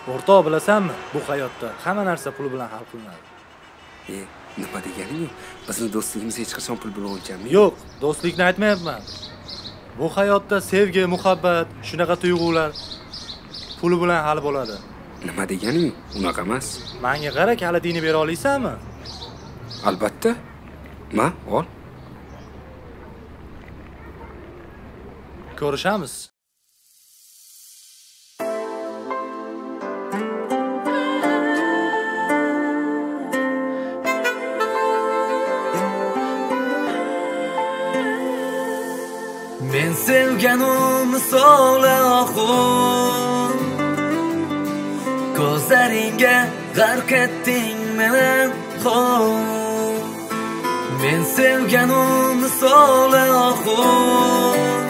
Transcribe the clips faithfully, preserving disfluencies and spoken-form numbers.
O'rtoq, bilasanmi? Bu hayotda hamma narsa pul bilan hal qilinadi. E, nima deganing? Bizning do'stligimiz hech qachon pul bilan o'lchanmaydi. Yo'q, do'stlikni aytmayapman. Bu hayotda sevgi, muhabbat, shunaqa tuyg'ular pul bilan hal bo'ladi. Nima deganing? Unaqa emas. Menga qara, kalitini bera olaysanmi? Albatta. Ma, ol. Ko'rishamiz. Men sevganim misoli oqim, ko'zlaringga g'arq etding meni xo'p. Men sevganim misoli oqim,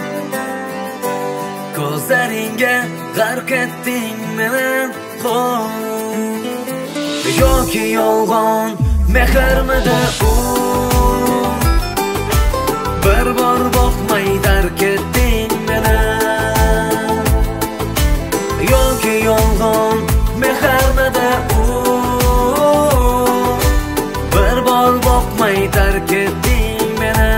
ko'zlaringga g'arq etding meni xo'p. Yoki yolg'on mehrmidi u, bir bor boqmay tark etding meni. Yoki yolg'on mehrmidi u, bir bor boqmay tark etding meni.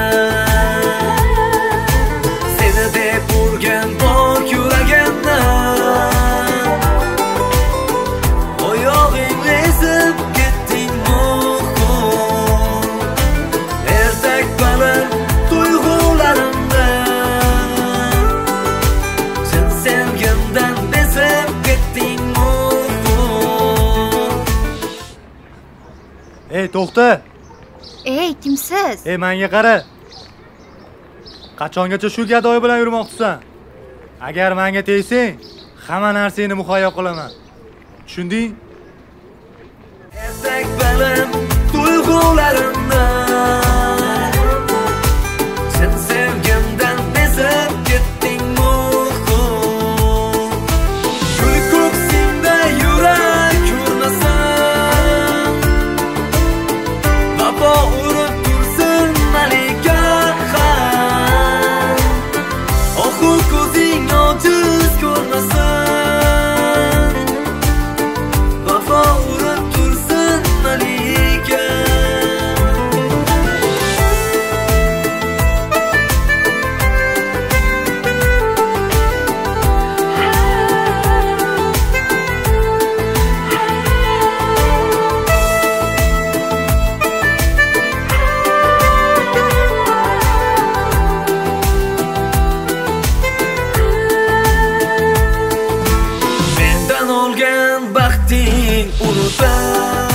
Seni deb urgan pok yuragimni oyog'ing ezib ketding muhim. Ertak baland tuyg'ularimni sen sevgimdan bezib ketding muhim. Ey, to'xta. Ey, kimsiz? Ey, menga qara. Qachongacha shu gadoy bilan yurmoqchisan? Agar menga tegsang, hamma narsani muhayyo qilaman. Tushunding? Ertak baland tuyg'ularimni sen sevgimdan bezib ketding muhim. Gul ko'ksingda yurak ko'rmasin, vafo urib tursin malika ham. Oxu ko'zing ojiz ko'rmasin, vafo urib tursin malika. Mendan olgan baxting unutar,